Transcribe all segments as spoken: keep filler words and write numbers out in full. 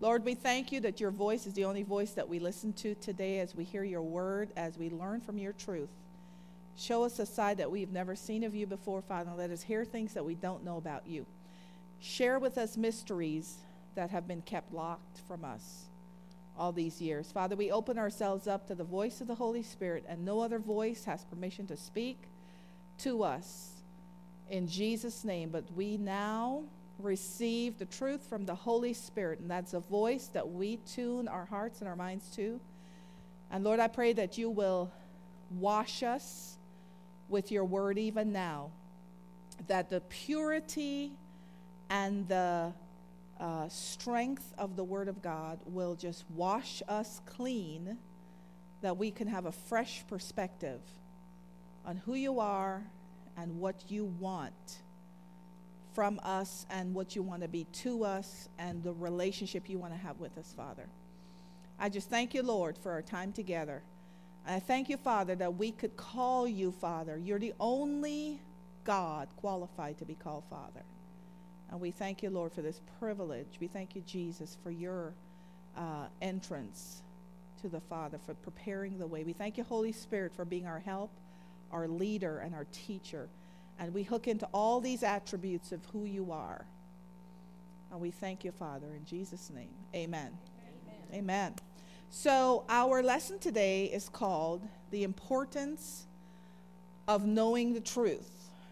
Lord, we thank you that your voice is the only voice that we listen to today as we hear your word, as we learn from your truth. Show us a side that we've never seen of you before, Father, and let us hear things that we don't know about you. Share with us mysteries that have been kept locked from us all these years. Father, we open ourselves up to the voice of the Holy Spirit, and no other voice has permission to speak to us in Jesus' name. But we now receive the truth from the Holy Spirit, and that's a voice that we tune our hearts and our minds to. And Lord, I pray that you will wash us with your word even now, that the purity and the uh, strength of the word of God will just wash us clean, that we can have a fresh perspective on who you are and what you want from us and what you want to be to us and the relationship you want to have with us, Father. I just thank you, Lord, for our time together. And I thank you, Father, that we could call you Father. You're the only God qualified to be called Father. And we thank you, Lord, for this privilege. We thank you, Jesus, for your uh, entrance to the Father, for preparing the way. We thank you, Holy Spirit, for being our help, our leader, and our teacher. And we hook into all these attributes of who you are. And we thank you, Father, in Jesus' name. Amen. Amen. Amen. So our lesson today is called The Importance of Knowing the Truth.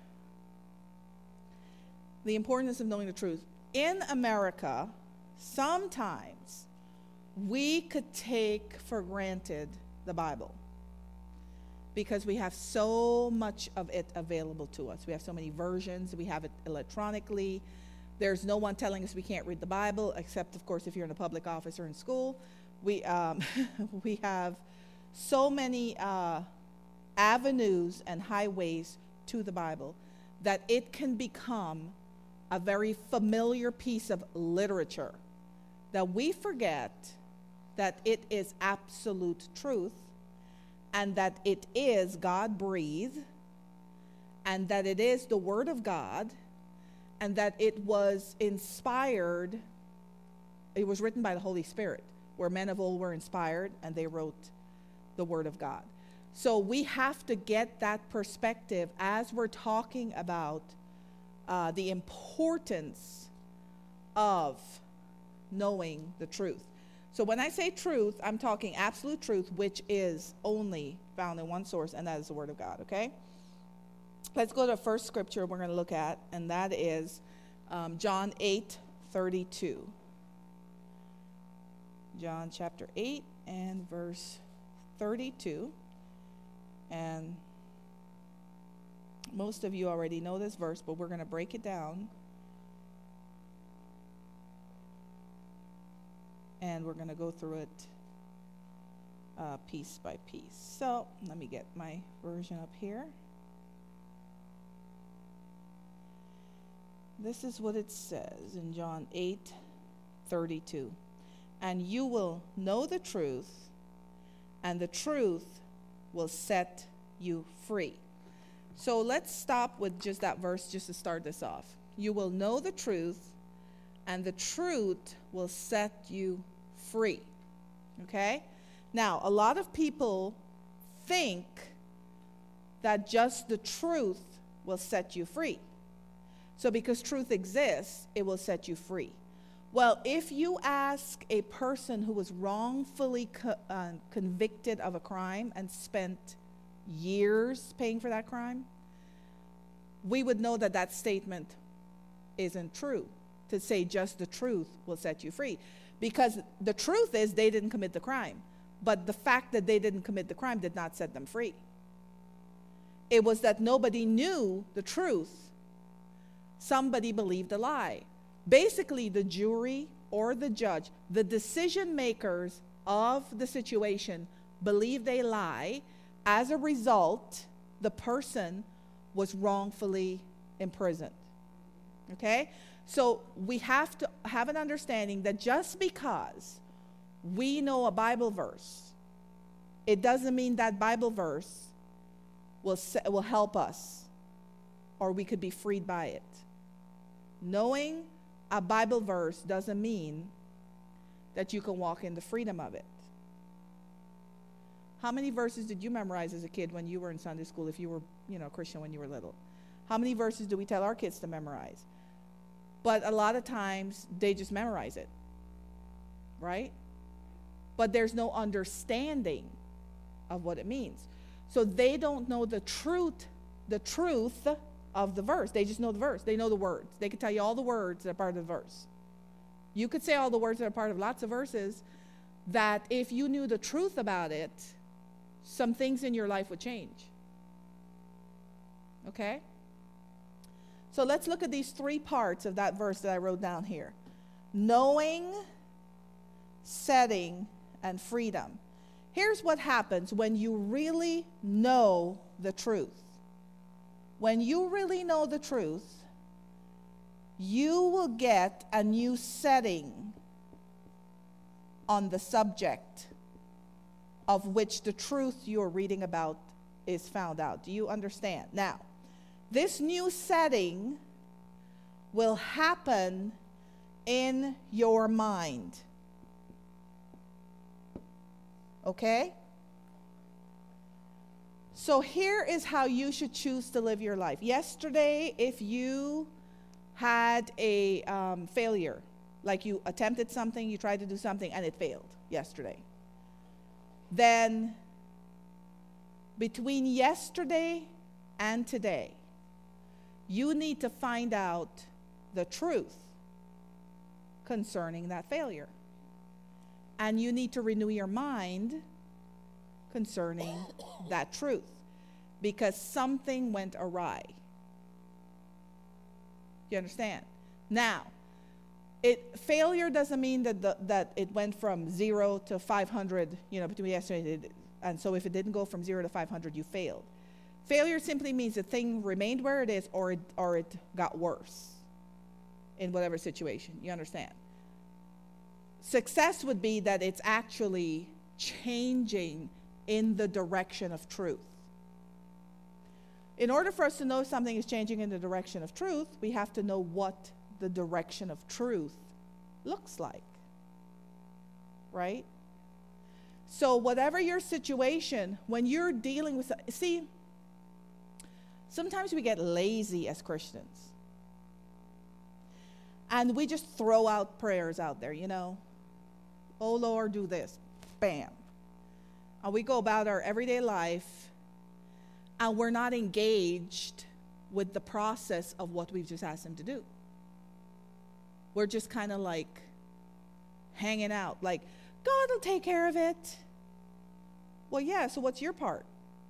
The importance of knowing the truth. In America, sometimes we could take for granted the Bible, because we have so much of it available to us. We have so many versions. We have it electronically. There's no one telling us we can't read the Bible, except, of course, if you're in a public office or in school. We um, we have so many uh, avenues and highways to the Bible that it can become a very familiar piece of literature, that we forget that it is absolute truth, and that it is God-breathed, and that it is the Word of God, and that it was inspired, it was written by the Holy Spirit, where men of old were inspired, and they wrote the Word of God. So we have to get that perspective as we're talking about uh, the importance of knowing the truth. So when I say truth, I'm talking absolute truth, which is only found in one source, and that is the Word of God, okay? Let's go to the first scripture we're going to look at, and that is um, John eight thirty-two. John chapter eight and verse thirty-two. And most of you already know this verse, but we're going to break it down. And we're going to go through it uh, piece by piece. So let me get my version up here. This is what it says in John eight thirty-two. And you will know the truth, and the truth will set you free. So let's stop with just that verse just to start this off. You will know the truth, and the truth will set you free. Okay? Now, a lot of people think that just the truth will set you free. So because truth exists, it will set you free. Well, if you ask a person who was wrongfully co- uh, convicted of a crime and spent years paying for that crime, we would know that that statement isn't true, to say just the truth will set you free. Because the truth is they didn't commit the crime. But the fact that they didn't commit the crime did not set them free. It was that nobody knew the truth. Somebody believed a lie. Basically, the jury or the judge, the decision makers of the situation, believed a lie. As a result, the person was wrongfully imprisoned. Okay? So we have to have an understanding that just because we know a Bible verse, it doesn't mean that Bible verse will, will help us or we could be freed by it. Knowing a Bible verse doesn't mean that you can walk in the freedom of it. How many verses did you memorize as a kid when you were in Sunday school, if you were, you know, Christian when you were little? How many verses do we tell our kids to memorize? But a lot of times they just memorize it, right? But there's no understanding of what it means. So they don't know the truth, the truth of the verse. They just know the verse. They know the words. They can tell you all the words that are part of the verse. You could say all the words that are part of lots of verses, that if you knew the truth about it, some things in your life would change. Okay? So let's look at these three parts of that verse that I wrote down here. Knowing, setting, and freedom. Here's what happens when you really know the truth. When you really know the truth, you will get a new setting on the subject of which the truth you're reading about is found out. Do you understand? Now, this new setting will happen in your mind. Okay? So here is how you should choose to live your life. Yesterday, if you had a um, failure, like you attempted something, you tried to do something, and it failed yesterday, then between yesterday and today, you need to find out the truth concerning that failure. And you need to renew your mind concerning that truth, because something went awry. You understand? Now, it failure doesn't mean that the, that it went from zero to five hundred, you know, between yesterday, and so if it didn't go from zero to five hundred, you failed. Failure simply means the thing remained where it is, or it, or it got worse in whatever situation. You understand? Success would be that it's actually changing in the direction of truth. In order for us to know something is changing in the direction of truth, we have to know what the direction of truth looks like. Right? So whatever your situation, when you're dealing with, see, sometimes we get lazy as Christians. And we just throw out prayers out there, you know. Oh, Lord, do this. Bam. And we go about our everyday life, and we're not engaged with the process of what we've just asked him to do. We're just kind of like hanging out, like, God will take care of it. Well, yeah, so what's your part?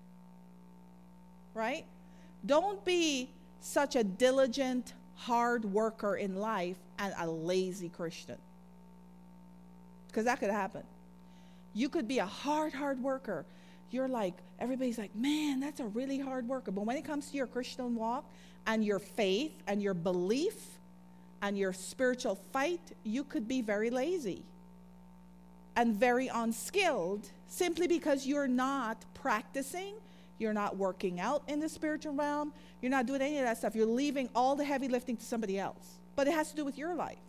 Right? Don't be such a diligent, hard worker in life and a lazy Christian. Because that could happen. You could be a hard, hard worker. You're like, everybody's like, man, that's a really hard worker. But when it comes to your Christian walk and your faith and your belief and your spiritual fight, you could be very lazy and very unskilled simply because you're not practicing, you're not working out in the spiritual realm, you're not doing any of that stuff. You're leaving all the heavy lifting to somebody else. But it has to do with your life.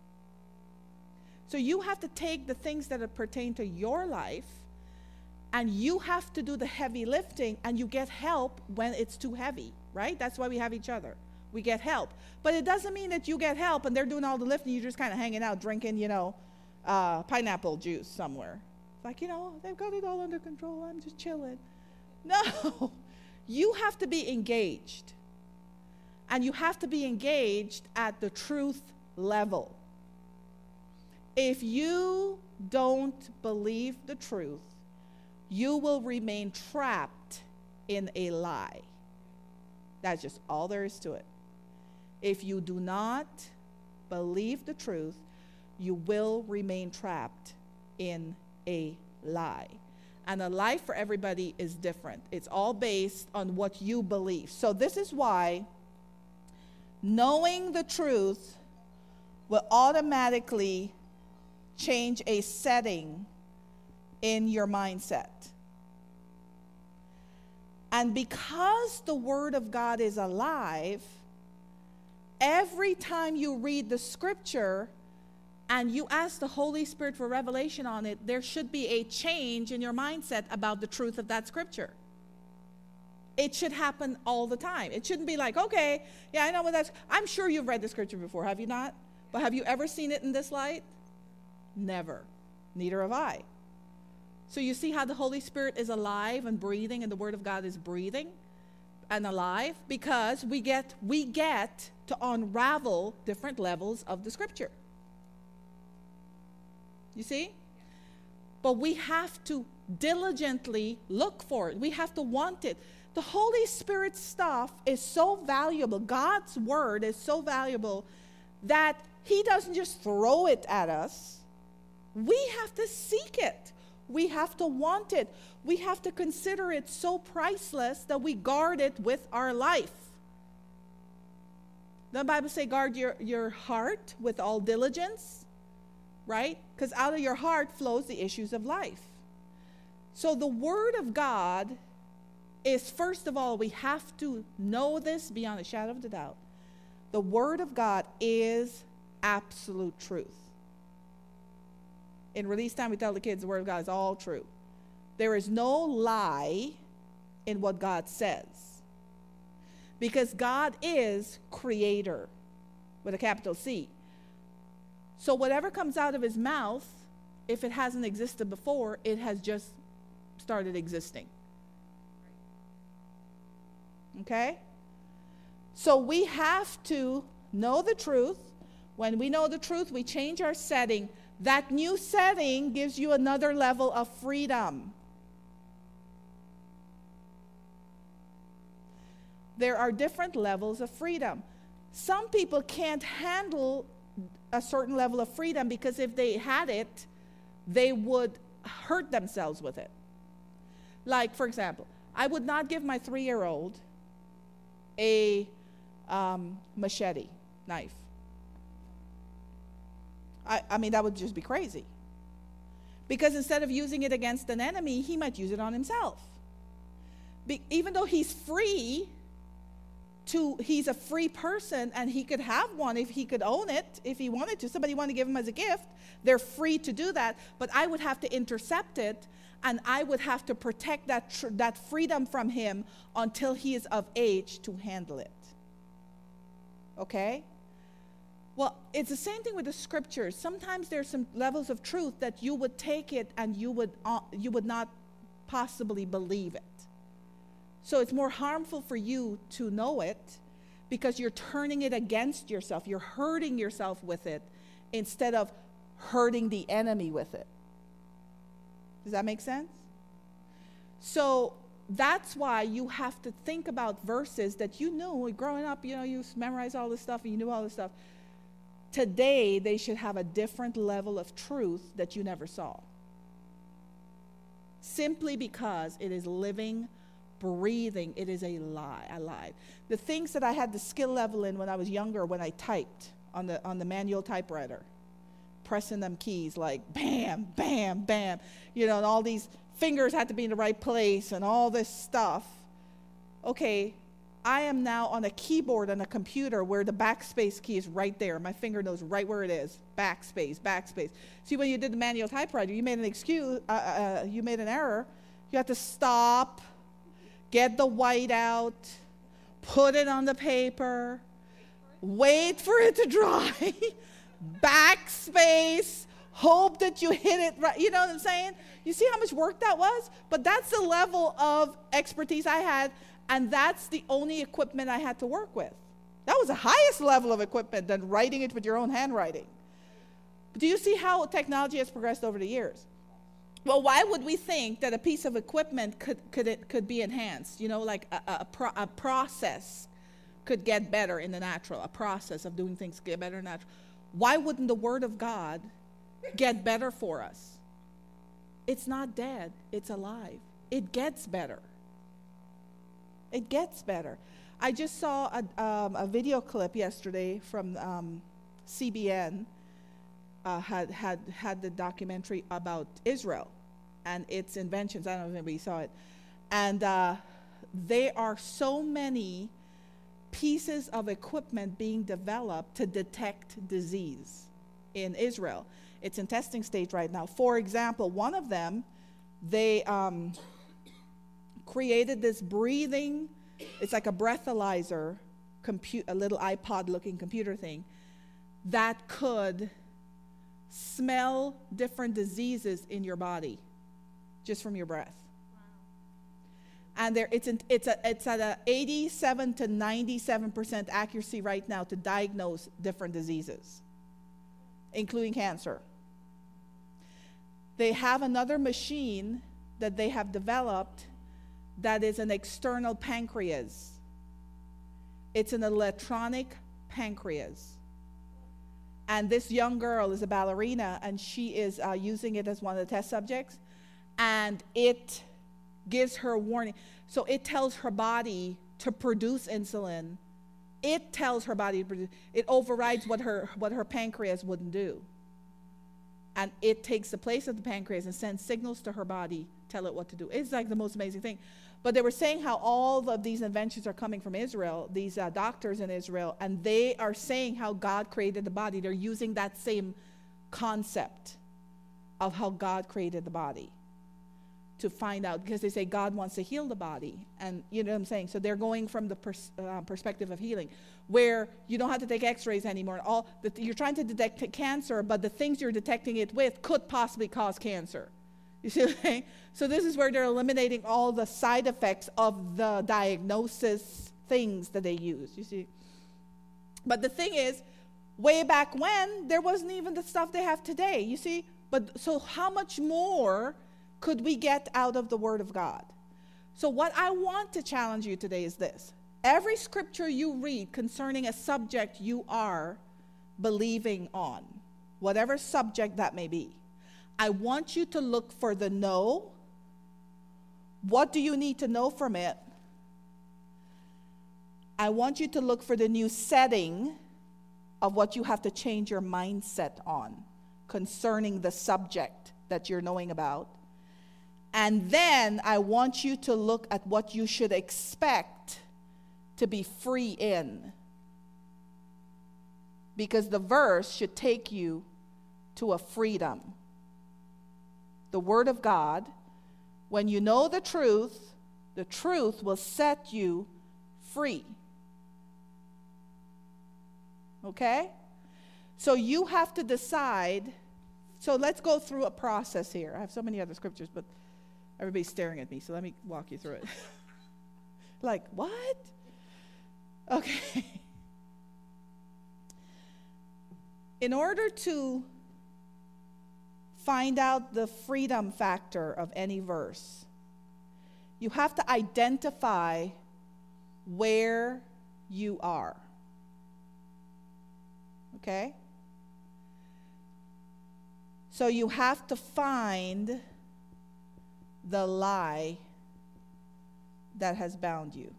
So you have to take the things that pertain to your life, and you have to do the heavy lifting, and you get help when it's too heavy, right? That's why we have each other. We get help. But it doesn't mean that you get help and they're doing all the lifting, you're just kind of hanging out drinking, you know, uh, pineapple juice somewhere. It's like, you know, they've got it all under control, I'm just chilling. No, you have to be engaged. And you have to be engaged at the truth level. If you don't believe the truth, you will remain trapped in a lie. That's just all there is to it. If you do not believe the truth, you will remain trapped in a lie. And a lie for everybody is different. It's all based on what you believe. So this is why knowing the truth will automatically change a setting in your mindset. And because the Word of God is alive, every time you read the scripture and you ask the Holy Spirit for revelation on it, there should be a change in your mindset about the truth of that scripture. It should happen all the time. It shouldn't be like, okay, yeah, I know what that's. I'm sure you've read the scripture before, have you not? But have you ever seen it in this light? Never. Neither have I. So you see how the Holy Spirit is alive and breathing, and the Word of God is breathing and alive, because we get we get to unravel different levels of the scripture. You see? But we have to diligently look for it. We have to want it. The Holy Spirit stuff is so valuable. God's word is so valuable that he doesn't just throw it at us. We have to seek it. We have to want it. We have to consider it so priceless that we guard it with our life. The Bible says, guard your, your heart with all diligence, right? Because out of your heart flows the issues of life. So the Word of God is, first of all, we have to know this beyond a shadow of a doubt. The Word of God is absolute truth. In release time, we tell the kids the Word of God is all true. There is no lie in what God says. Because God is creator with a capital C. So whatever comes out of his mouth, if it hasn't existed before, it has just started existing. Okay? So we have to know the truth. When we know the truth, we change our setting. That new setting gives you another level of freedom. There are different levels of freedom. Some people can't handle a certain level of freedom because if they had it, they would hurt themselves with it. Like, for example, I would not give my three-year-old a um, machete knife. I, I mean, that would just be crazy. Because instead of using it against an enemy, he might use it on himself. Be, even though he's free to, he's a free person and he could have one if he could own it, if he wanted to. Somebody wanted to give him as a gift, they're free to do that. But I would have to intercept it, and I would have to protect that, tr- that freedom from him until he is of age to handle it. Okay? Well, it's the same thing with the scriptures. Sometimes there's some levels of truth that you would take it and you would uh, you would not possibly believe it. So it's more harmful for you to know it because you're turning it against yourself. You're hurting yourself with it instead of hurting the enemy with it. Does that make sense? So that's why you have to think about verses that you knew growing up. You know, you memorized all this stuff and you knew all this stuff. Today, they should have a different level of truth that you never saw. Simply because it is living, breathing, it is a lie, alive. The things that I had the skill level in when I was younger, when I typed on the on the manual typewriter, pressing them keys like bam, bam, bam, you know, and all these fingers had to be in the right place and all this stuff. Okay, I am now on a keyboard on a computer where the backspace key is right there. My finger knows right where it is. Backspace, backspace. See, when you did the manual typewriter, you made an excuse, uh, uh, you made an error. You had to stop, get the white out, put it on the paper, wait for it to dry, backspace, hope that you hit it right. You know what I'm saying? You see how much work that was? But that's the level of expertise I had. And that's the only equipment I had to work with. That was the highest level of equipment than writing it with your own handwriting. But do you see how technology has progressed over the years? Well, why would we think that a piece of equipment could could it could be enhanced? You know, like a, a, pro, a process could get better in the natural. A process of doing things get better in the natural. Why wouldn't the Word of God get better for us? It's not dead. It's alive. It gets better. It gets better. I just saw a, um, a video clip yesterday from um, C B N. Uh, had had had the documentary about Israel and its inventions. I don't know if anybody saw it. And uh, there are so many pieces of equipment being developed to detect disease. in Israel. It's in testing stage right now. For example, one of them, they um, created this breathing, it's like a breathalyzer, compu- a little iPod-looking computer thing, that could smell different diseases in your body just from your breath. Wow. And there, it's, in, it's, a, it's at a eighty-seven to ninety-seven percent accuracy right now to diagnose different diseases, including cancer. They have another machine that they have developed that is an external pancreas. It's an electronic pancreas. And this young girl is a ballerina, and she is uh, using it as one of the test subjects. And it gives her a warning. So it tells her body to produce insulin. It tells her body to produce. It overrides what her, what her pancreas wouldn't do. And it takes the place of the pancreas and sends signals to her body, tell it what to do. It's like the most amazing thing. But they were saying how all of these inventions are coming from Israel, these uh, doctors in Israel, and they are saying how God created the body. They're using that same concept of how God created the body to find out, because they say God wants to heal the body. And you know what I'm saying? So they're going from the pers- uh, perspective of healing, where you don't have to take x-rays anymore. All the, you're trying to detect cancer, but the things you're detecting it with could possibly cause cancer. You see what I'm saying? So this is where they're eliminating all the side effects of the diagnosis things that they use, you see. But the thing is, way back when, there wasn't even the stuff they have today, you see. But so how much more could we get out of the Word of God? So what I want to challenge you today is this. Every scripture you read concerning a subject you are believing on, whatever subject that may be, I want you to look for the no. What do you need to know from it? I want you to look for the new setting of what you have to change your mindset on concerning the subject that you're knowing about. And then I want you to look at what you should expect to be free in. Because the verse should take you to a freedom. The Word of God, when you know the truth, the truth will set you free. Okay? So you have to decide. So let's go through a process here. I have so many other scriptures, but everybody's staring at me, so let me walk you through it. Like, what? Okay. In order to find out the freedom factor of any verse, you have to identify where you are. Okay? So you have to find the lie that has bound you.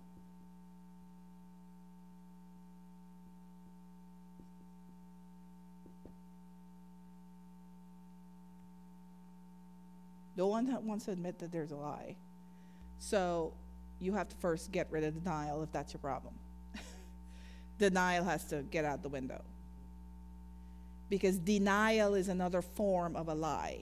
No one wants to admit that there's a lie. So you have to first get rid of denial if that's your problem. Denial has to get out the window. Because denial is another form of a lie.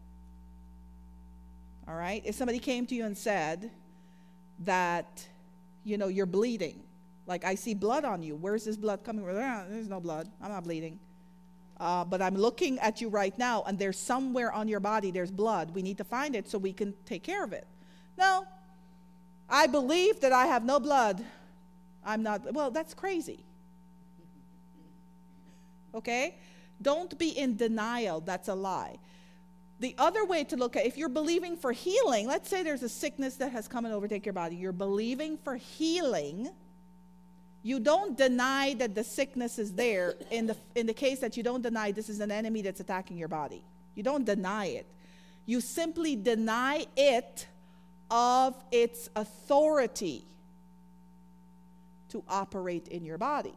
All right? If somebody came to you and said that, you know, you're bleeding. Like, I see blood on you. Where's this blood coming from? There's no blood. I'm not bleeding. Uh, but I'm looking at you right now, and there's somewhere on your body, there's blood. We need to find it so we can take care of it. No, I believe that I have no blood. I'm not, well, that's crazy. Okay? Don't be in denial. That's a lie. The other way to look at it, if you're believing for healing, let's say there's a sickness that has come and overtake your body. You're believing for healing. You don't deny that the sickness is there. In the, in the case that you don't deny this is an enemy that's attacking your body. You don't deny it. You simply deny it of its authority to operate in your body.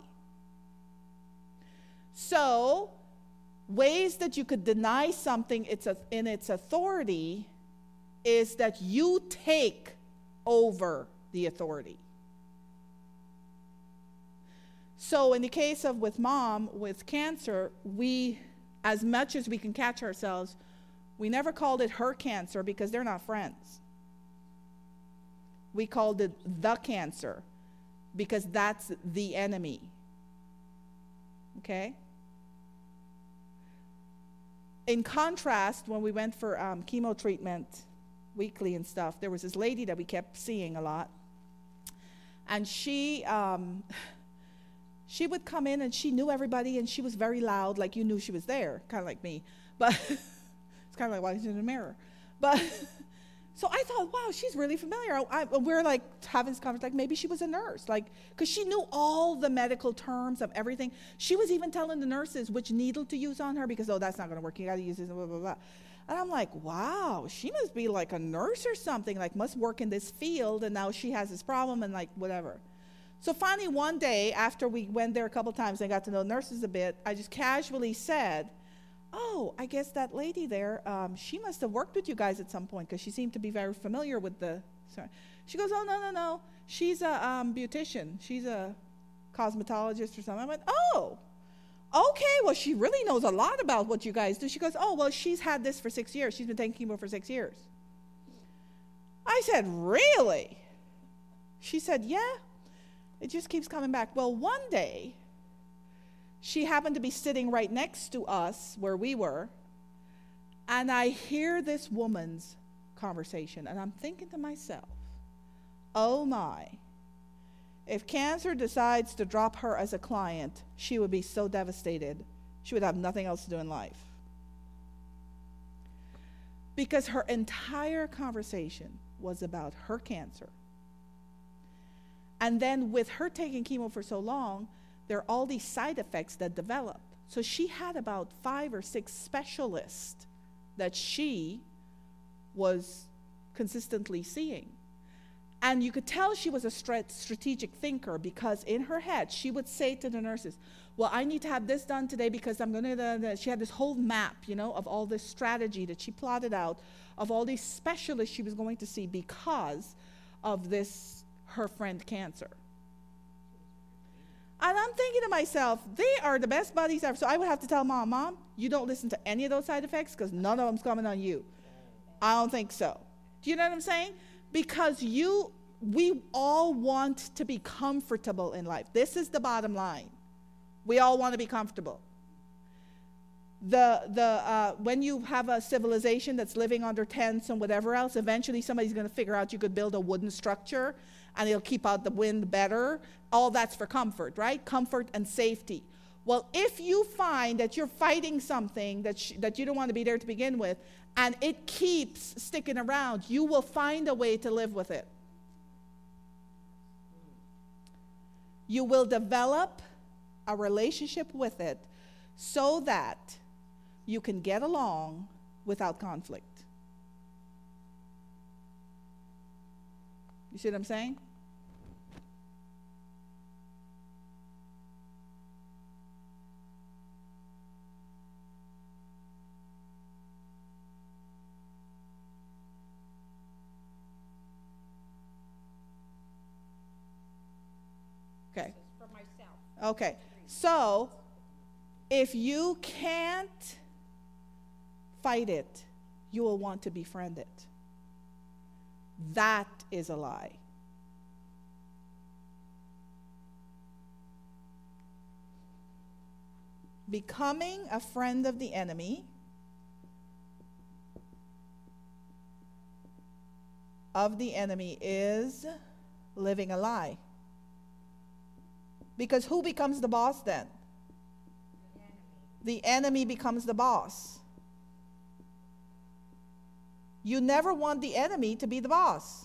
So, ways that you could deny something it's a, in its authority is that you take over the authority. So in the case of with mom with cancer, we as much as we can catch ourselves, we never called it her cancer because they're not friends. We called it the cancer because that's the enemy. Okay? In contrast, when we went for um, chemo treatment weekly and stuff, there was this lady that we kept seeing a lot. And she um, she would come in and she knew everybody and she was very loud, like you knew she was there, kind of like me. But it's kind of like watching in the mirror. But so I thought, wow, she's really familiar. I, I, we're like having this conversation, like maybe she was a nurse, like because she knew all the medical terms of everything. She was even telling the nurses which needle to use on her because, oh, that's not going to work. You got to use this, blah, blah, blah. And I'm like, wow, she must be like a nurse or something, like must work in this field, and now she has this problem and like whatever. So finally one day, after we went there a couple times and got to know nurses a bit, I just casually said, oh, I guess that lady there, um, she must have worked with you guys at some point because she seemed to be very familiar with the, sorry. She goes, oh, no, no, no. She's a um, beautician. She's a cosmetologist or something. I went, oh, okay, well, she really knows a lot about what you guys do. She goes, oh, well, she's had this for six years. She's been taking chemo for six years. I said, really? She said, yeah. It just keeps coming back. Well, one day, she happened to be sitting right next to us where we were, and I hear this woman's conversation, and I'm thinking to myself, oh my, if cancer decides to drop her as a client, she would be so devastated. She would have nothing else to do in life. Because her entire conversation was about her cancer. And then with her taking chemo for so long, there are all these side effects that develop. So she had about five or six specialists that she was consistently seeing. And you could tell she was a strategic thinker because in her head, she would say to the nurses, well, I need to have this done today because I'm going to, she had this whole map, you know, of all this strategy that she plotted out of all these specialists she was going to see because of this, her friend cancer. And I'm thinking to myself, they are the best buddies ever. So I would have to tell mom, mom, you don't listen to any of those side effects because none of them's coming on you. I don't think so. Do you know what I'm saying? Because you, we all want to be comfortable in life. This is the bottom line. We all want to be comfortable. The, the, uh, when you have a civilization that's living under tents and whatever else, eventually somebody's going to figure out you could build a wooden structure and it'll keep out the wind better. All that's for comfort, right? Comfort and safety. Well, if you find that you're fighting something that, sh- that you don't want to be there to begin with, and it keeps sticking around, you will find a way to live with it. You will develop a relationship with it so that you can get along without conflict. You see what I'm saying? Okay. For myself. Okay. So, if you can't fight it, you will want to befriend it. That is a lie. Becoming a friend of the enemy of the enemy is living a lie. Because who becomes the boss then? The enemy. The enemy becomes the boss. You never want the enemy to be the boss.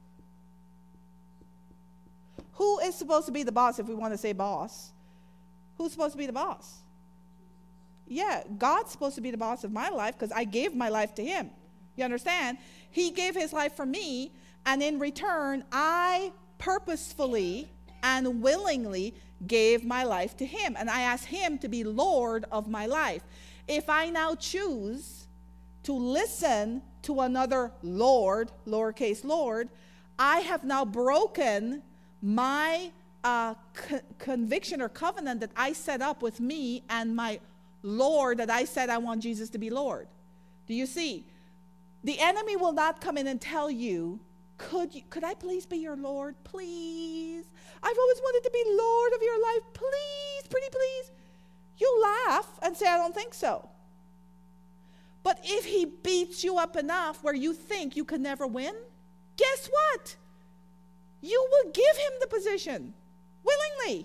Who is supposed to be the boss if we want to say boss? Who's supposed to be the boss? Yeah, God's supposed to be the boss of my life because I gave my life to him. You understand? He gave his life for me, and in return, I purposefully and willingly gave my life to him. And I asked him to be Lord of my life. If I now choose to listen to another Lord, lowercase Lord, I have now broken my uh, co- conviction or covenant that I set up with me and my Lord that I said I want Jesus to be Lord. Do you see? The enemy will not come in and tell you, could you, could I please be your Lord? Please. I've always wanted to be Lord of your life. Please, pretty please. You laugh and say, I don't think so. But if he beats you up enough where you think you can never win, guess what? You will give him the position willingly.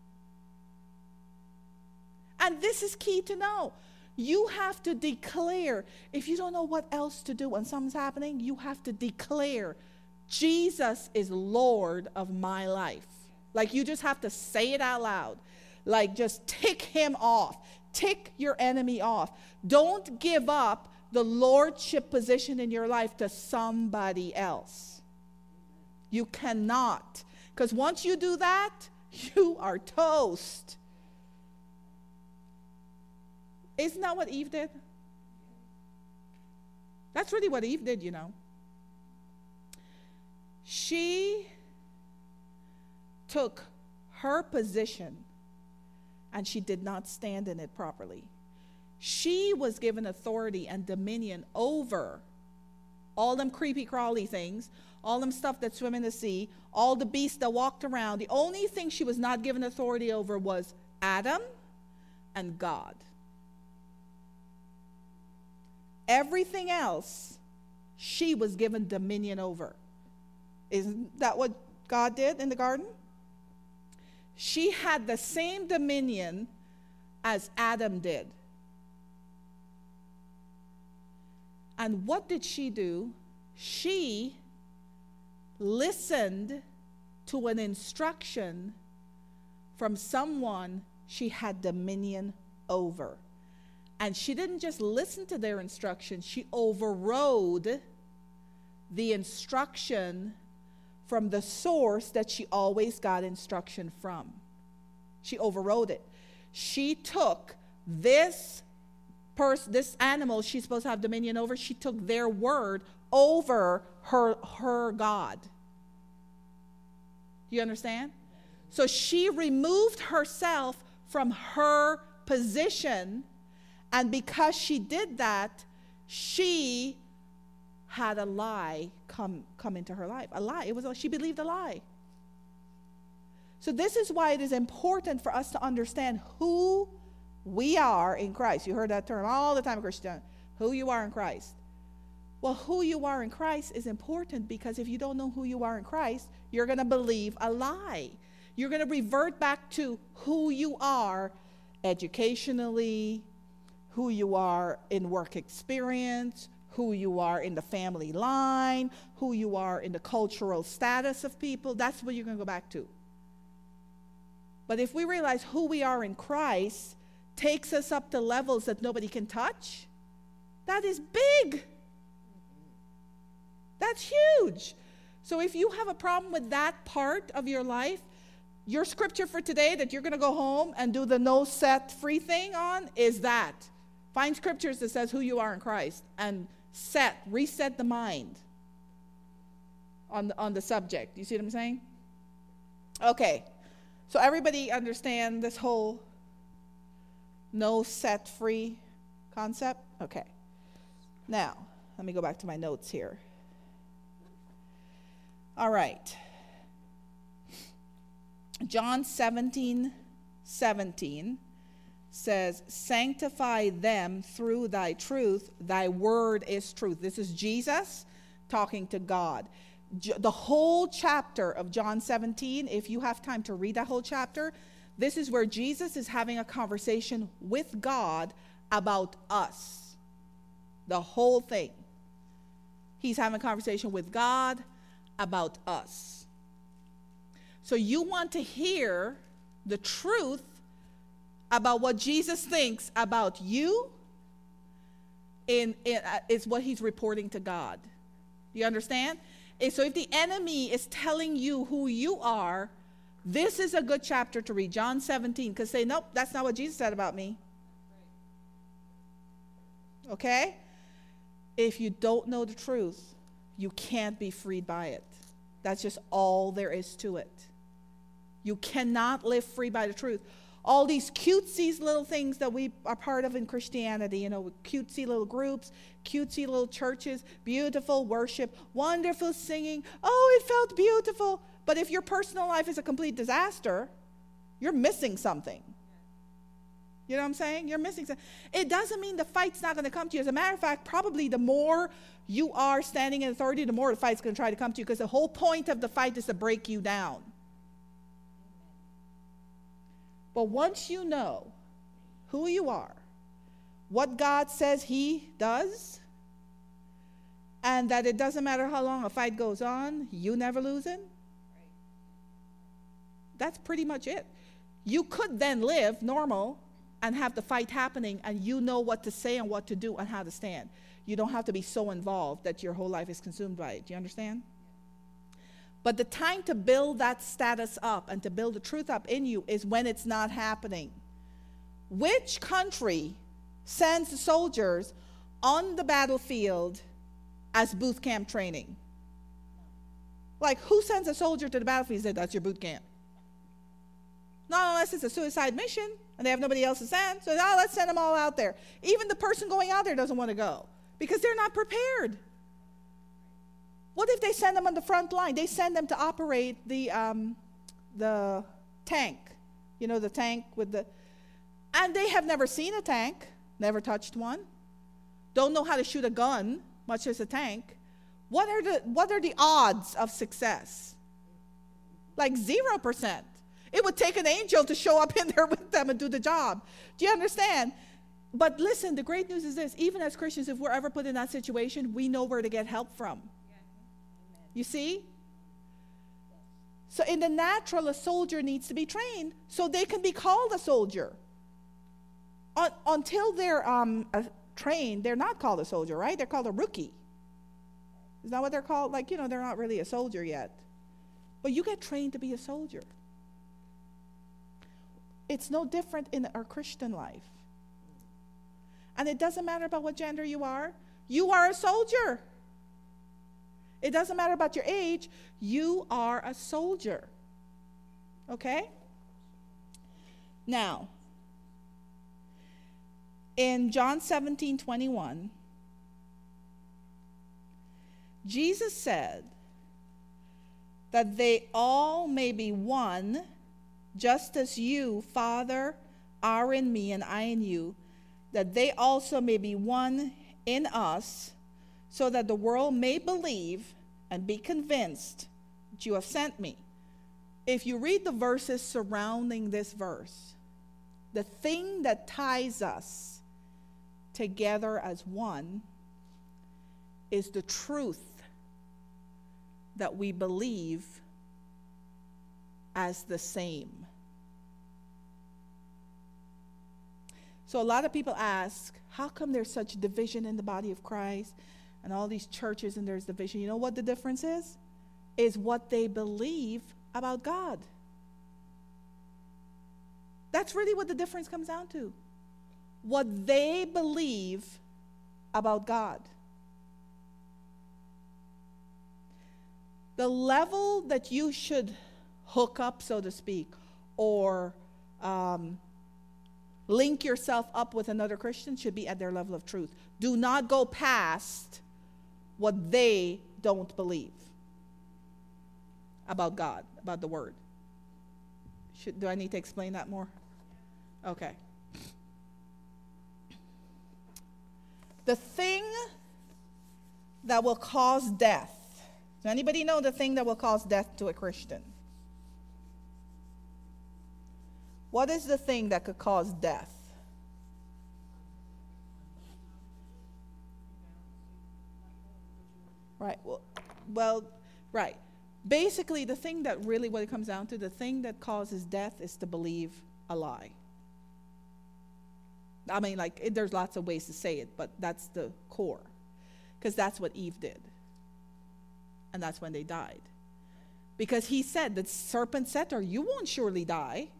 And this is key to know. You have to declare. If you don't know what else to do when something's happening, you have to declare, Jesus is Lord of my life. Like you just have to say it out loud. Like just tick him off. Tick your enemy off. Don't give up the lordship position in your life to somebody else. You cannot. Because once you do that, you are toast. Isn't that what Eve did? That's really what Eve did, you know. She took her position and she did not stand in it properly. She was given authority and dominion over all them creepy crawly things, all them stuff that swim in the sea, all the beasts that walked around. The only thing she was not given authority over was Adam and God. Everything else she was given dominion over. Isn't that what God did in the garden? She had the same dominion as Adam did. And what did she do? She listened to an instruction from someone she had dominion over. And she didn't just listen to their instruction, she overrode the instruction from the source that she always got instruction from. She overrode it. She took this person, this animal she's supposed to have dominion over, she took their word over her, her God. Do you understand? So she removed herself from her position, and because she did that, she had a lie come come into her life. A lie. It was she believed a lie. So this is why it is important for us to understand who we are in Christ. You heard that term all the time, Christian. Who you are in Christ. Well, who you are in Christ is important, because if you don't know who you are in Christ, you're going to believe a lie. You're going to revert back to who you are educationally, who you are in work experience, who you are in the family line, who you are in the cultural status of people. That's what you're going to go back to. But if we realize who we are in Christ takes us up to levels that nobody can touch, that is big. That's huge. So if you have a problem with that part of your life, your scripture for today that you're going to go home and do the no set free thing on is that. Find scriptures that says who you are in Christ and set, reset the mind on the, on the subject. You see what I'm saying? Okay. So everybody understand this whole no set free concept? Okay. Now, let me go back to my notes here. All right. John seventeen seventeen says, sanctify them through thy truth. Thy word is truth. This is Jesus talking to God. The whole chapter of John seventeen, if you have time to read that whole chapter, this is where Jesus is having a conversation with God about us. The whole thing. He's having a conversation with God about us. So you want to hear the truth about what Jesus thinks about you, in, in uh, is what he's reporting to God. Do you understand? And so if the enemy is telling you who you are, this is a good chapter to read, John seventeen, because say, nope, that's not what Jesus said about me. Okay? If you don't know the truth, you can't be freed by it. That's just all there is to it. You cannot live free by the truth. all these cutesy little things that we are part of in Christianity, you know, cutesy little groups, cutesy little churches, beautiful worship, wonderful singing. Oh, it felt beautiful. But if your personal life is a complete disaster, you're missing something. You know what I'm saying? You're missing something. It doesn't mean the fight's not going to come to you. As a matter of fact, probably the more you are standing in authority, the more the fight's going to try to come to you, because the whole point of the fight is to break you down. But once you know who you are, what God says he does, and that it doesn't matter how long a fight goes on, you never losing, that's pretty much it. You could then live normal and have the fight happening, and you know what to say and what to do and how to stand. You don't have to be so involved that your whole life is consumed by it. Do you understand? But the time to build that status up and to build the truth up in you is when it's not happening. Which country sends the soldiers on the battlefield as boot camp training? Like, who sends a soldier to the battlefield and says, that's your boot camp? Not unless it's a suicide mission and they have nobody else to send. So, oh, let's send them all out there. Even the person going out there doesn't want to go because they're not prepared. What if they send them on the front line? They send them to operate the um, the tank. You know, the tank with the... And they have never seen a tank, never touched one, don't know how to shoot a gun, much as a tank. What are the, what are the odds of success? Like zero percent. It would take an angel to show up in there with them and do the job. Do you understand? But listen, the great news is this. Even as Christians, if we're ever put in that situation, we know where to get help from. You see? So in the natural, a soldier needs to be trained so they can be called a soldier. Un- until they're um, uh, trained, they're not called a soldier, right? They're called a rookie. Is that what they're called? Like, you know, they're not really a soldier yet. But you get trained to be a soldier. It's no different in our Christian life. And it doesn't matter about what gender you are. You are a soldier. It doesn't matter about your age. You are a soldier. Okay? Now, in John seventeen twenty-one, Jesus said that they all may be one, just as you, Father, are in me and I in you, that they also may be one in us, so that the world may believe and be convinced that you have sent me. If you read the verses surrounding this verse, the thing that ties us together as one is the truth that we believe as the same. So a lot of people ask, how come there's such division in the body of Christ and all these churches and there's division? You know what the difference is? Is what they believe about God. That's really what the difference comes down to. What they believe about God. The level that you should hook up, so to speak, or um, link yourself up with another Christian should be at their level of truth. Do not go past what they don't believe about God, about the Word. Should, do I need to explain that more? Okay. The thing that will cause death. Does anybody know the thing that will cause death to a Christian? What is the thing that could cause death? Right. Well, well, right. Basically, the thing that really, what it comes down to, the thing that causes death is to believe a lie. I mean, like, it, there's lots of ways to say it, but that's the core. Because that's what Eve did. And that's when they died. Because he said, the serpent said to her, you won't surely die.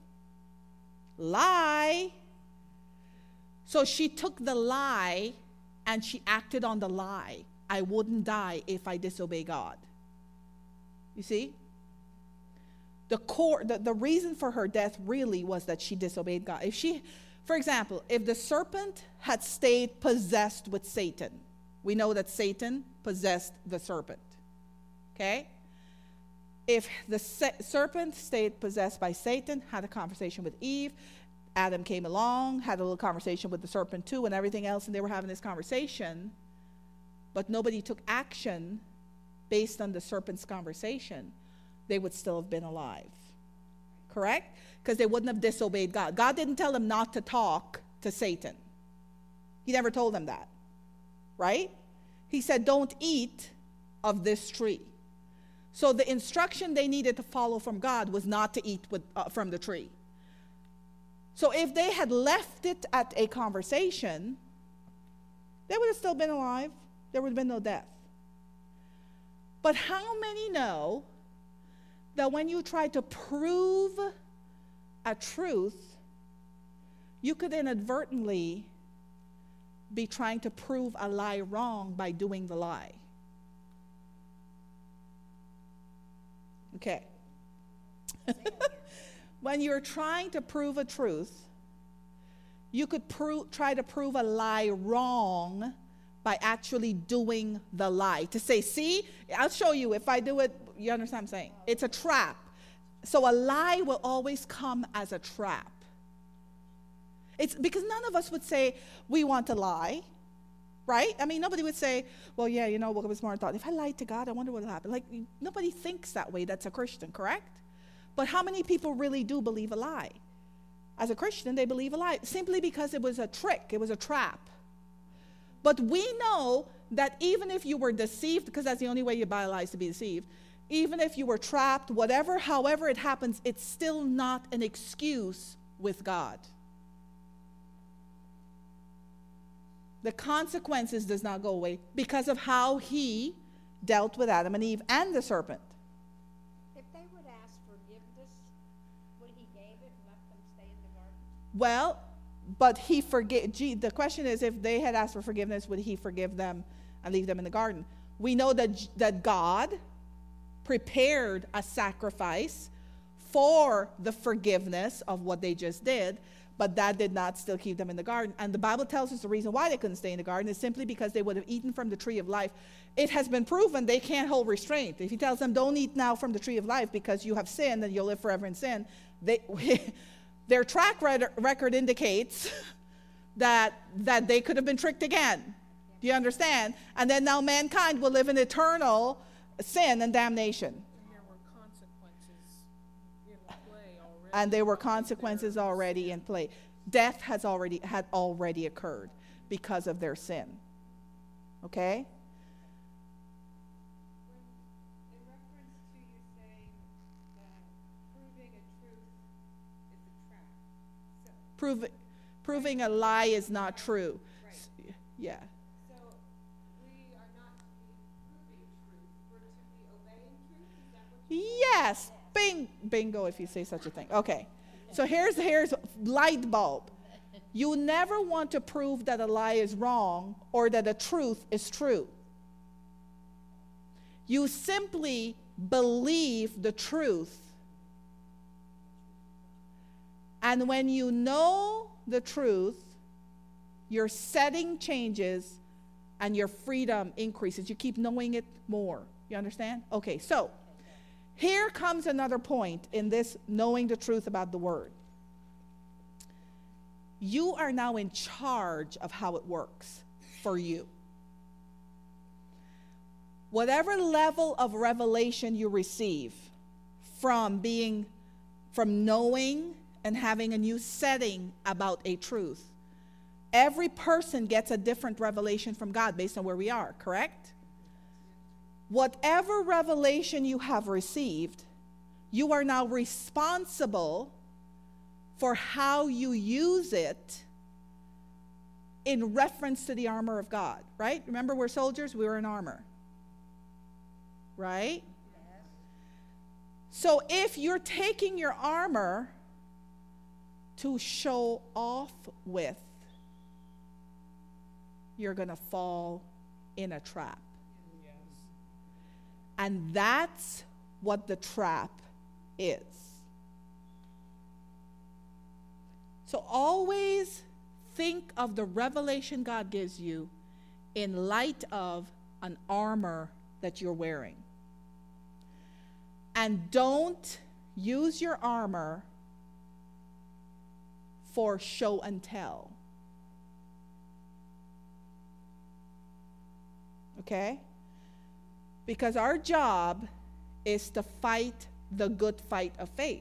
Lie. So she took the lie and she acted on the lie. I wouldn't die if I disobey God. You see? The core, the, the reason for her death really was that she disobeyed God. If she, for example, if the serpent had stayed possessed with Satan, we know that Satan possessed the serpent. Okay? If the se- serpent stayed possessed by Satan, had a conversation with Eve, Adam came along, had a little conversation with the serpent too, and everything else, and they were having this conversation, but nobody took action based on the serpent's conversation, they would still have been alive. Correct? Because they wouldn't have disobeyed God. God didn't tell them not to talk to Satan. He never told them that. Right? He said, don't eat of this tree. So the instruction they needed to follow from God was not to eat with, uh, from the tree. So if they had left it at a conversation, they would have still been alive. There would have been no death. But how many know that when you try to prove a truth, you could inadvertently be trying to prove a lie wrong by doing the lie? Okay. When you're trying to prove a truth, you could pro- try to prove a lie wrong by actually doing the lie. To say, see, I'll show you if I do it, you understand what I'm saying? It's a trap. So a lie will always come as a trap. It's because none of us would say, we want to lie, right? I mean, nobody would say, well, yeah, you know, what was more thought. If I lied to God, I wonder what will happen. Like, nobody thinks that way that's a Christian, correct? But how many people really do believe a lie? As a Christian, they believe a lie simply because it was a trick, it was a trap. But we know that even if you were deceived, because that's the only way you buy lies to be deceived, even if you were trapped, whatever, however it happens, it's still not an excuse with God. The consequences does not go away because of how he dealt with Adam and Eve and the serpent. If they would ask forgiveness, would he gave it and let them stay in the garden? Well, but he forgave. Gee, the question is, if they had asked for forgiveness, would he forgive them and leave them in the garden? We know that that God prepared a sacrifice for the forgiveness of what they just did, but that did not still keep them in the garden. And the Bible tells us the reason why they couldn't stay in the garden is simply because they would have eaten from the tree of life. It has been proven they can't hold restraint. If he tells them, don't eat now from the tree of life because you have sinned and you'll live forever in sin, they, their track record indicates that, that they could have been tricked again. Do you understand? And then now mankind will live in eternal sin and damnation. And there were consequences in play already. And there were consequences already in play. Death has already had already occurred because of their sin. Okay? In reference to you saying that proving a truth is a trap. So, Prove, proving a lie is not true. Right. Yeah. so we are not to be proving truth, we're to be obeying truth? Is that what you Yes. Bing, bingo, if you say such a thing. Okay. So here's here's light bulb. You never want to prove that a lie is wrong or that a truth is true. You simply believe the truth. And when you know the truth, your setting changes and your freedom increases. You keep knowing it more. You understand? Okay, so here comes another point in this knowing the truth about the word. You are now in charge of how it works for you. Whatever level of revelation you receive from being, from knowing and having a new setting about a truth, every person gets a different revelation from God based on where we are, correct? Whatever revelation you have received, you are now responsible for how you use it in reference to the armor of God, right? Remember, we're soldiers, we were in armor, right? Yes. So if you're taking your armor to show off with, you're going to fall in a trap. Yes. And that's what the trap is. So always think of the revelation God gives you in light of an armor that you're wearing. And don't use your armor for show and tell. Okay? Because our job is to fight the good fight of faith.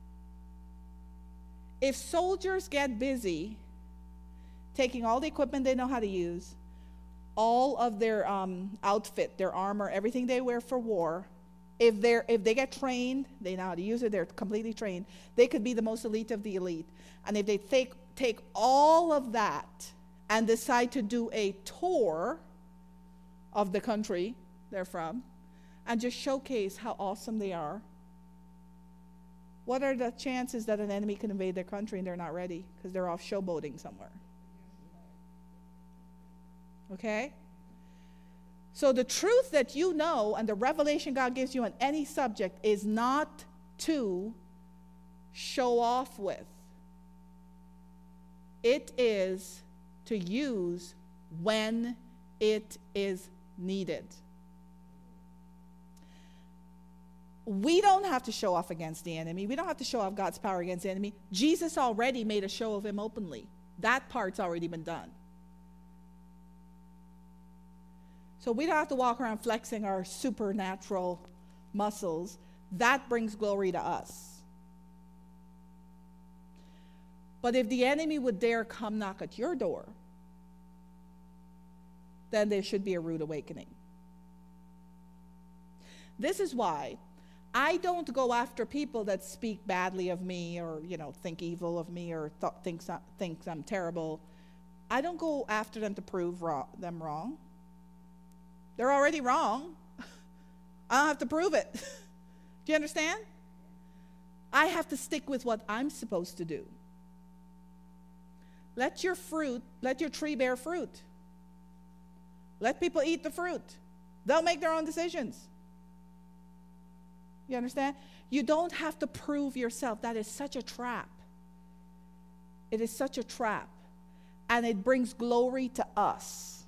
If soldiers get busy taking all the equipment they know how to use, all of their um, outfit, their armor, everything they wear for war, if they're if they get trained, they know how to use it, they're completely trained, they could be the most elite of the elite. And if they take take all of that and decide to do a tour of the country they're from and just showcase how awesome they are, what are the chances that an enemy can invade their country and they're not ready because they're off showboating somewhere? Okay? So the truth that you know and the revelation God gives you on any subject is not to show off with. It is to use when it is needed. We don't have to show off against the enemy. We don't have to show off God's power against the enemy. Jesus already made a show of him openly. That part's already been done. So we don't have to walk around flexing our supernatural muscles. That brings glory to us. But if the enemy would dare come knock at your door, then there should be a rude awakening. This is why I don't go after people that speak badly of me or, you know, think evil of me or th- thinks, I, thinks I'm terrible. I don't go after them to prove wrong, them wrong. They're already wrong. I don't have to prove it. Do you understand? I have to stick with what I'm supposed to do. Let your fruit, let your tree bear fruit. Let people eat the fruit. They'll make their own decisions. You understand? You don't have to prove yourself. That is such a trap. It is such a trap. And it brings glory to us.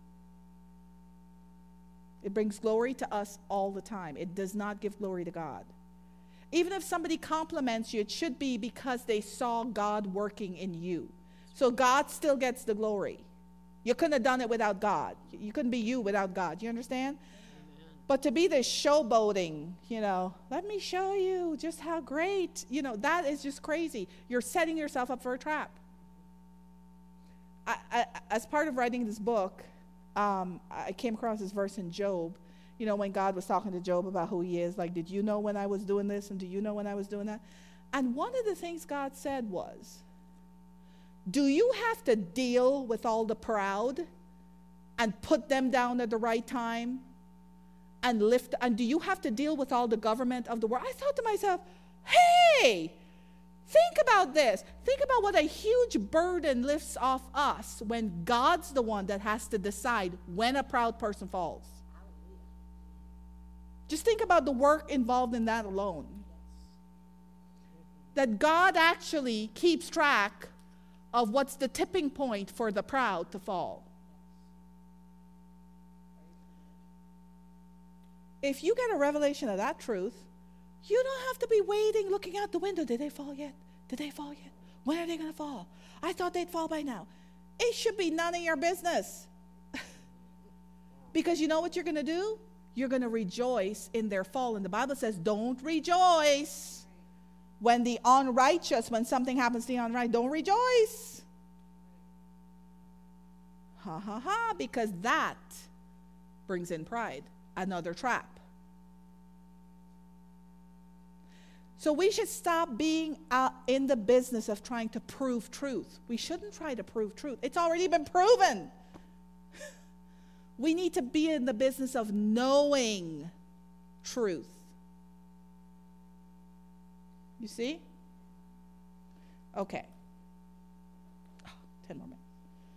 It brings glory to us all the time. It does not give glory to God. Even if somebody compliments you, it should be because they saw God working in you. So God still gets the glory. You couldn't have done it without God. You couldn't be you without God. You understand? Amen. But to be this showboating, you know, let me show you just how great, you know, that is just crazy. You're setting yourself up for a trap. I, I, as part of writing this book, um, I came across this verse in Job. You know, when God was talking to Job about who he is, like, did you know when I was doing this? And do you know when I was doing that? And one of the things God said was, do you have to deal with all the proud and put them down at the right time and lift? And do you have to deal with all the government of the world? I thought to myself, hey, think about this. Think about what a huge burden lifts off us when God's the one that has to decide when a proud person falls. Just think about the work involved in that alone. That God actually keeps track of what's the tipping point for the proud to fall. If you get a revelation of that truth, you don't have to be waiting, looking out the window. Did they fall yet? Did they fall yet? When are they going to fall? I thought they'd fall by now. It should be none of your business. Because you know what you're going to do? You're going to rejoice in their fall. And the Bible says, don't rejoice when the unrighteous, when something happens to the unrighteous, don't rejoice. Ha ha ha, because that brings in pride, another trap. So we should stop being uh, in the business of trying to prove truth. We shouldn't try to prove truth. It's already been proven. We need to be in the business of knowing truth. You see? Okay. Oh, ten more minutes.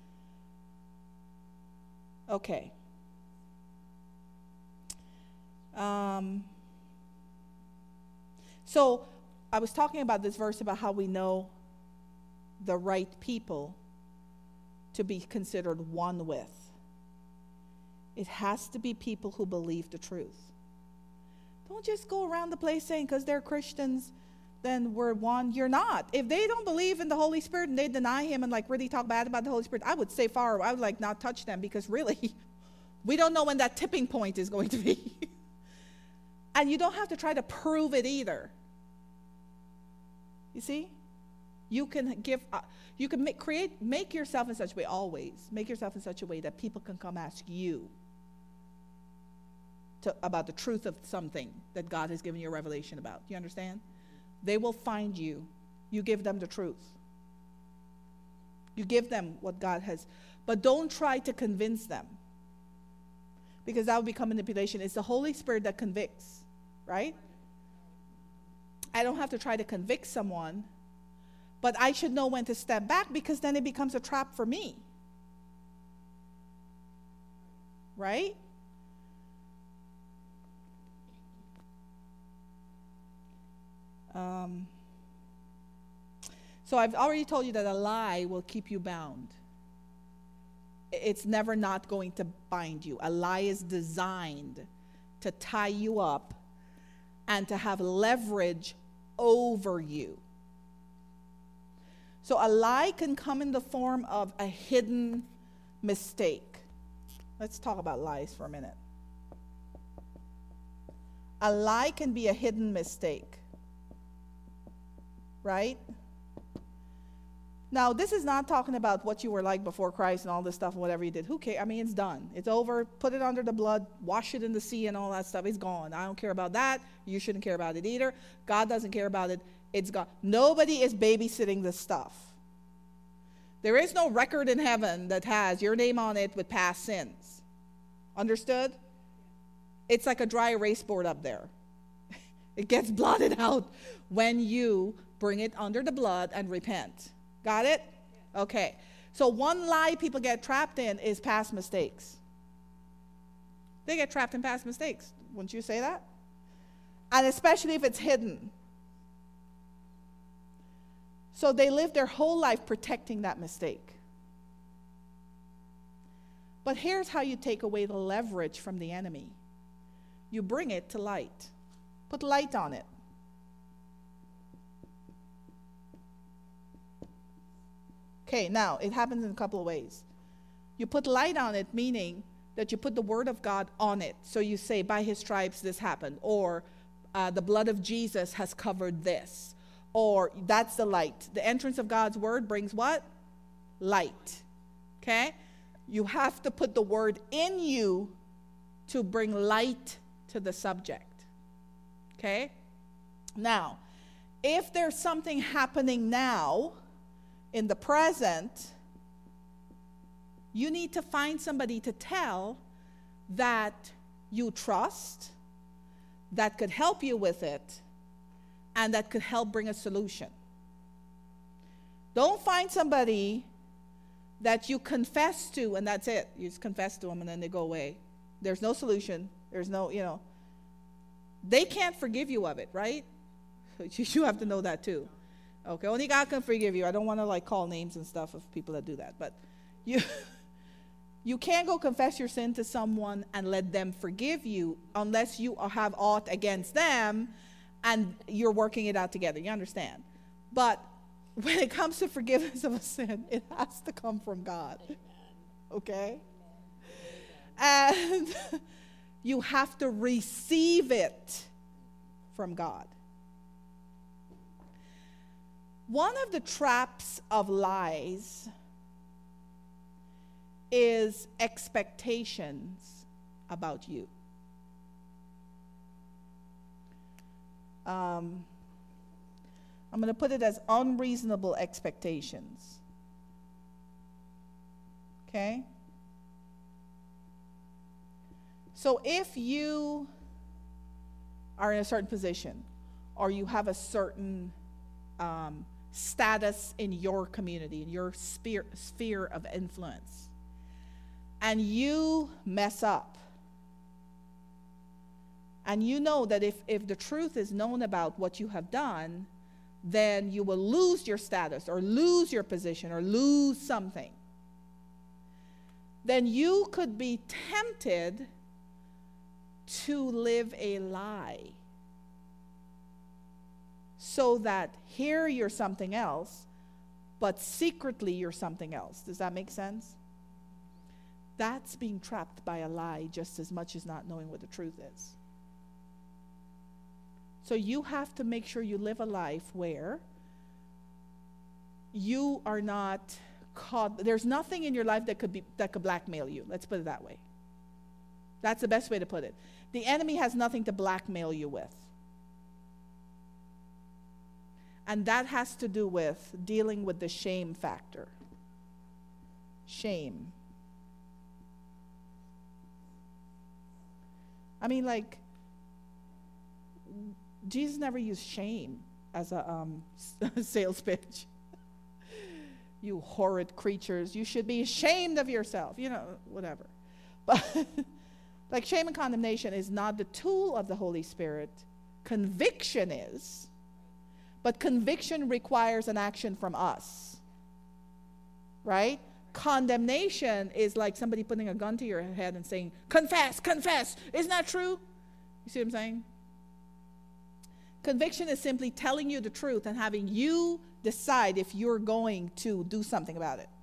Okay. Um, So I was talking about this verse about how we know the right people to be considered one with. It has to be people who believe the truth. Don't just go around the place saying because they're Christians, then we're one. You're not. If they don't believe in the Holy Spirit and they deny him and like really talk bad about the Holy Spirit, I would stay far. I would like not touch them, because really, we don't know when that tipping point is going to be. And you don't have to try to prove it either. You see? You can give, uh, you can make, create, make yourself in such a way, always, make yourself in such a way that people can come ask you to, about the truth of something that God has given you a revelation about. You understand? They will find you. You give them the truth. You give them what God has. But don't try to convince them, because that will become manipulation. It's the Holy Spirit that convicts, right? I don't have to try to convict someone, but I should know when to step back, because then it becomes a trap for me. Right? Um, so I've already told you that a lie will keep you bound. It's never not going to bind you. A lie is designed to tie you up and to have leverage over you. So a lie can come in the form of a hidden mistake. Let's talk about lies for a minute. A lie can be a hidden mistake, right? Now, this is not talking about what you were like before Christ and all this stuff and whatever you did. Who cares? I mean, it's done. It's over. Put it under the blood. Wash it in the sea and all that stuff. It's gone. I don't care about that. You shouldn't care about it either. God doesn't care about it. It's gone. Nobody is babysitting this stuff. There is no record in heaven that has your name on it with past sins. Understood? It's like a dry erase board up there. It gets blotted out when you bring it under the blood and repent. Got it? Okay. So one lie people get trapped in is past mistakes. They get trapped in past mistakes. Wouldn't you say that? And especially if it's hidden. So they live their whole life protecting that mistake. But here's how you take away the leverage from the enemy. You bring it to light. Put light on it. Okay, now, it happens in a couple of ways. You put light on it, meaning that you put the word of God on it. So you say, by his stripes this happened. Or uh, the blood of Jesus has covered this. Or that's the light. The entrance of God's word brings what? Light. Okay? You have to put the word in you to bring light to the subject. Okay? Now, if there's something happening now, in the present, you need to find somebody to tell that you trust, that could help you with it, and that could help bring a solution. Don't find somebody that you confess to and that's it. You just confess to them and then they go away. There's no solution. There's no, you know. They can't forgive you of it, right? You have to know that too. Okay, only God can forgive you. I don't want to like call names and stuff of people that do that, but you you can't go confess your sin to someone and let them forgive you unless you have aught against them and you're working it out together. You understand? But when it comes to forgiveness of a sin, it has to come from God. Okay? And you have to receive it from God. One of the traps of lies is expectations about you. Um, I'm going to put it as unreasonable expectations. Okay? So if you are in a certain position or you have a certain um, status in your community, in your sphere, sphere of influence, and you mess up, And you know that if, if the truth is known about what you have done, then you will lose your status or lose your position or lose something. Then you could be tempted to live a lie so that here you're something else, but secretly you're something else. Does that make sense? That's being trapped by a lie just as much as not knowing what the truth is. So you have to make sure you live a life where you are not caught. There's nothing in your life that could be that could blackmail you. Let's put it that way. That's the best way to put it. The enemy has nothing to blackmail you with. And that has to do with dealing with the shame factor. Shame. I mean, like, Jesus never used shame as a um, sales pitch. You horrid creatures, you should be ashamed of yourself, you know, whatever. But like, shame and condemnation is not the tool of the Holy Spirit. Conviction is. But conviction requires an action from us. Right? Condemnation is like somebody putting a gun to your head and saying, confess, confess. Isn't that true? You see what I'm saying? Conviction is simply telling you the truth and having you decide if you're going to do something about it.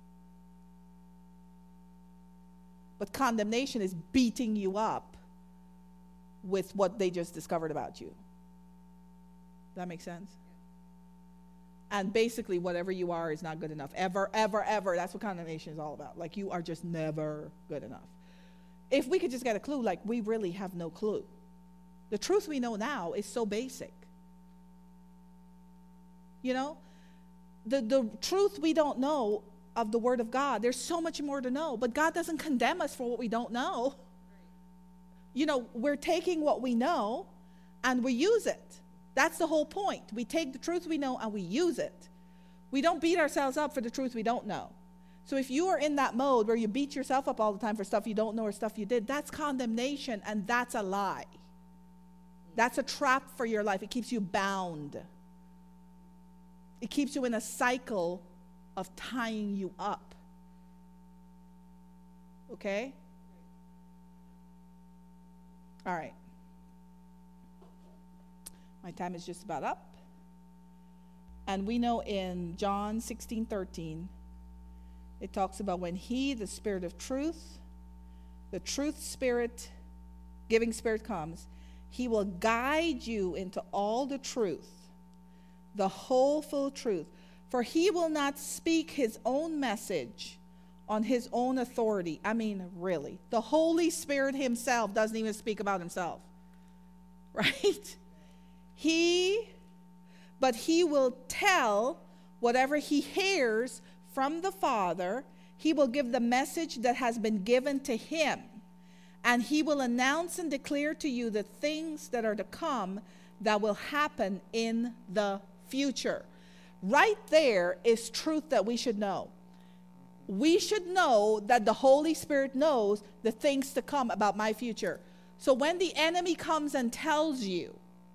But condemnation is beating you up with what they just discovered about you. Does that make sense? And basically, whatever you are is not good enough. Ever, ever, ever. That's what condemnation is all about. Like, you are just never good enough. If we could just get a clue, like, we really have no clue. The truth we know now is so basic. You know? The, the truth we don't know of the Word of God, there's so much more to know. But God doesn't condemn us for what we don't know. You know, we're taking what we know and we use it. That's the whole point. We take the truth we know and we use it. We don't beat ourselves up for the truth we don't know. So if you are in that mode where you beat yourself up all the time for stuff you don't know or stuff you did, that's condemnation, and that's a lie. That's a trap for your life. It keeps you bound. It keeps you in a cycle of tying you up. Okay? All right. My time is just about up. And we know in John sixteen thirteen, it talks about when he, the Spirit of truth, the truth spirit, giving spirit comes, he will guide you into all the truth, the whole full truth. For he will not speak his own message on his own authority. I mean, really. The Holy Spirit himself doesn't even speak about himself. Right? He, but he will tell whatever he hears from the Father. He will give the message that has been given to him. And he will announce and declare to you the things that are to come that will happen in the future. Right there is truth that we should know. We should know that the Holy Spirit knows the things to come about my future. So when the enemy comes and tells you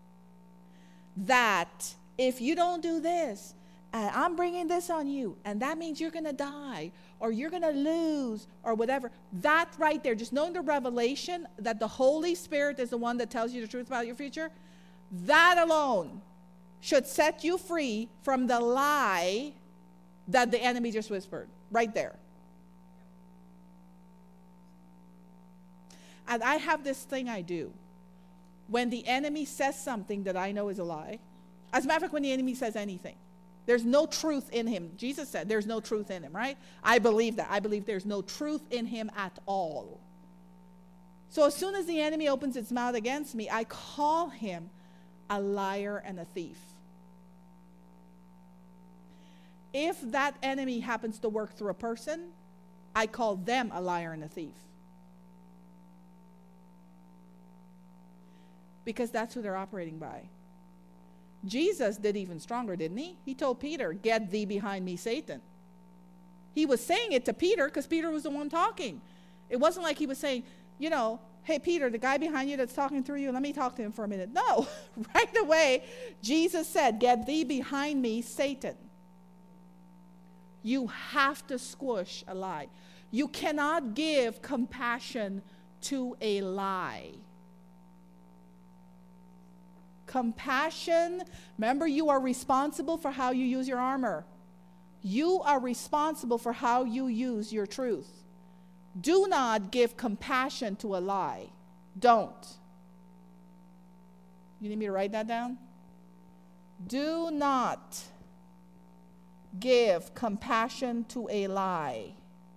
that if you don't do this, and I'm bringing this on you, and that means you're going to die, or you're going to lose, or whatever, that right there, just knowing the revelation that the Holy Spirit is the one that tells you the truth about your future, that alone should set you free from the lie that the enemy just whispered, right there. And I have this thing I do. When the enemy says something that I know is a lie, as a matter of fact, when the enemy says anything, there's no truth in him. Jesus said there's no truth in him, right? I believe that. I believe there's no truth in him at all. So as soon as the enemy opens its mouth against me, I call him a liar and a thief. If that enemy happens to work through a person, I call them a liar and a thief. Because that's who they're operating by. Jesus did even stronger, didn't he? He told Peter, "Get thee behind me, Satan." He was saying it to Peter because Peter was the one talking. It wasn't like he was saying, you know, hey, Peter, the guy behind you that's talking through you, let me talk to him for a minute. No, right away, Jesus said, get thee behind me, Satan. You have to squish a lie. You cannot give compassion to a lie. Compassion, remember, you are responsible for how you use your armor. You are responsible for how you use your truth. Do not give compassion to a lie. Don't. You need me to write that down? Do not give compassion to a lie.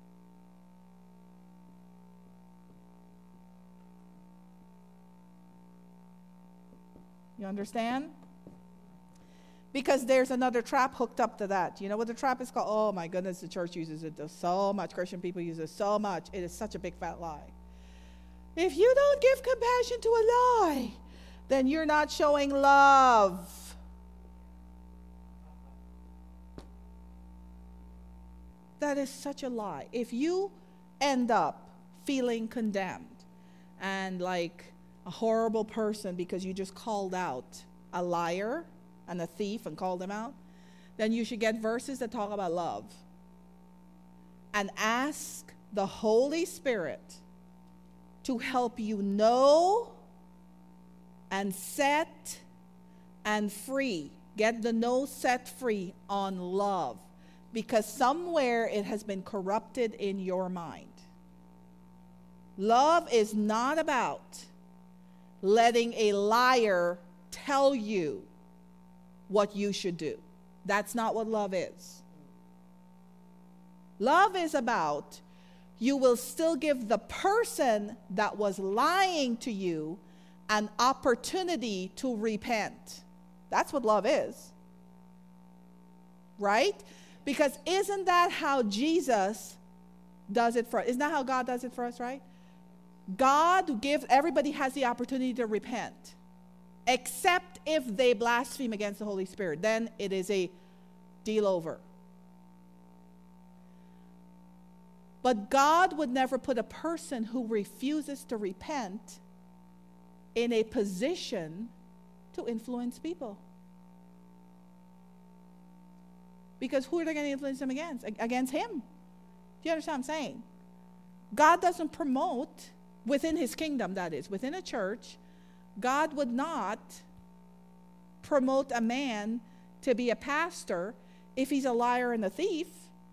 You understand? Because there's another trap hooked up to that. You know what the trap is called? Oh my goodness, the church uses it so much. Christian people use it so much. It is such a big fat lie. If you don't give compassion to a lie, then you're not showing love. That is such a lie. If you end up feeling condemned and like a horrible person because you just called out a liar and a thief and called them out, then you should get verses that talk about love and ask the Holy Spirit to help you know and set and free. Get the know set free on love, because somewhere it has been corrupted in your mind. Love is not about letting a liar tell you what you should do. That's not what love is. Love is about you will still give the person that was lying to you an opportunity to repent. That's what love is. Right? Because isn't that how Jesus does it for us? Isn't that how God does it for us, right? God gives, everybody has the opportunity to repent, except if they blaspheme against the Holy Spirit. Then it is a deal over. But God would never put a person who refuses to repent in a position to influence people. Because who are they going to influence them against? Against him. Do you understand what I'm saying? God doesn't promote, within his kingdom that is, within a church, God would not promote a man to be a pastor if he's a liar and a thief.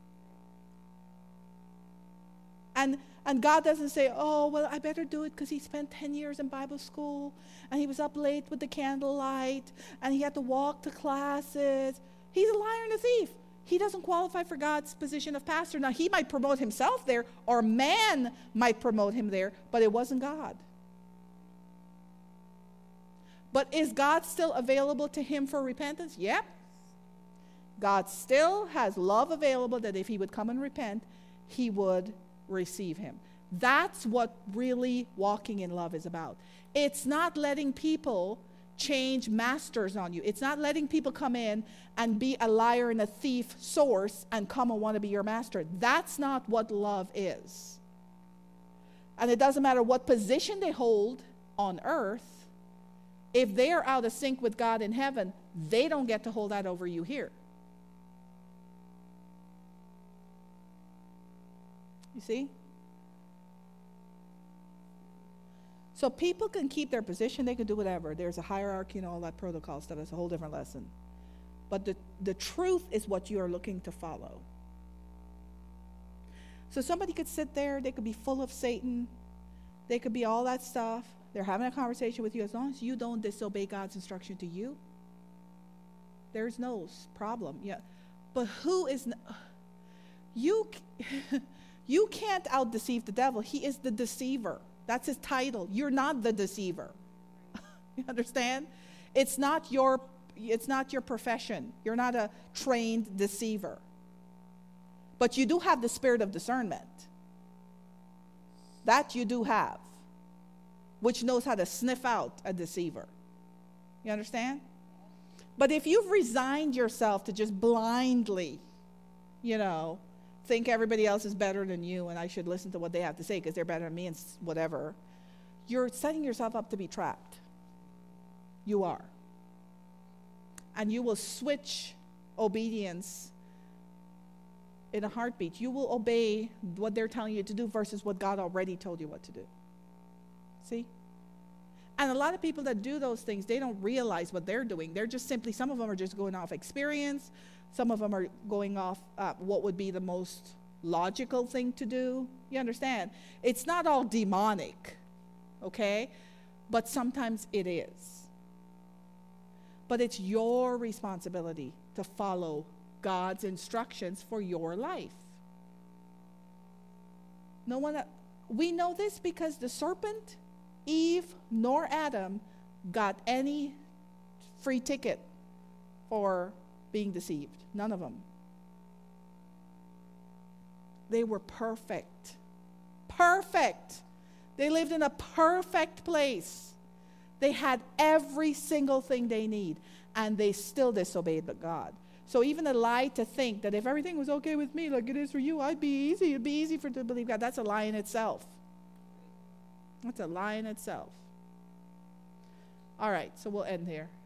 And and God doesn't say, oh, well, I better do it because he spent ten years in Bible school and he was up late with the candlelight and he had to walk to classes. He's a liar and a thief. He doesn't qualify for God's position of pastor. Now, he might promote himself there, or man might promote him there, but it wasn't God. But is God still available to him for repentance? Yep. God still has love available that if he would come and repent, he would receive him. That's what really walking in love is about. It's not letting people change masters on you. It's not letting people come in and be a liar and a thief source and come and want to be your master. That's not what love is. And it doesn't matter what position they hold on earth. If they are out of sync with God in heaven, they don't get to hold that over you here. You see? So people can keep their position, they can do whatever. There's a hierarchy and all that protocol stuff. That's a whole different lesson. But the, the truth is what you are looking to follow. So somebody could sit there, they could be full of Satan, they could be all that stuff. They're having a conversation with you. As long as you don't disobey God's instruction to you, there's no problem. Yeah. But who is, you, you can't out-deceive the devil. He is the deceiver. That's his title. You're not the deceiver. You understand? It's not your it's not your profession. You're not a trained deceiver. But you do have the spirit of discernment. That you do have, which knows how to sniff out a deceiver. You understand? But if you've resigned yourself to just blindly, you know, think everybody else is better than you and I should listen to what they have to say because they're better than me and whatever, you're setting yourself up to be trapped. You are. And you will switch obedience in a heartbeat. You will obey what they're telling you to do versus what God already told you what to do. See? And a lot of people that do those things, they don't realize what they're doing. They're just simply, some of them are just going off experience. Some of them are going off uh, what would be the most logical thing to do. You understand? It's not all demonic, okay? But sometimes it is. But it's your responsibility to follow God's instructions for your life. No one, we know this because the serpent, Eve, nor Adam got any free ticket for being deceived. None of them. They were perfect. Perfect. They lived in a perfect place. They had every single thing they need, and they still disobeyed God. So even a lie to think that if everything was okay with me like it is for you, I'd be easy. It'd be easy for to believe God. That's a lie in itself. That's a lie in itself. All right, so we'll end here.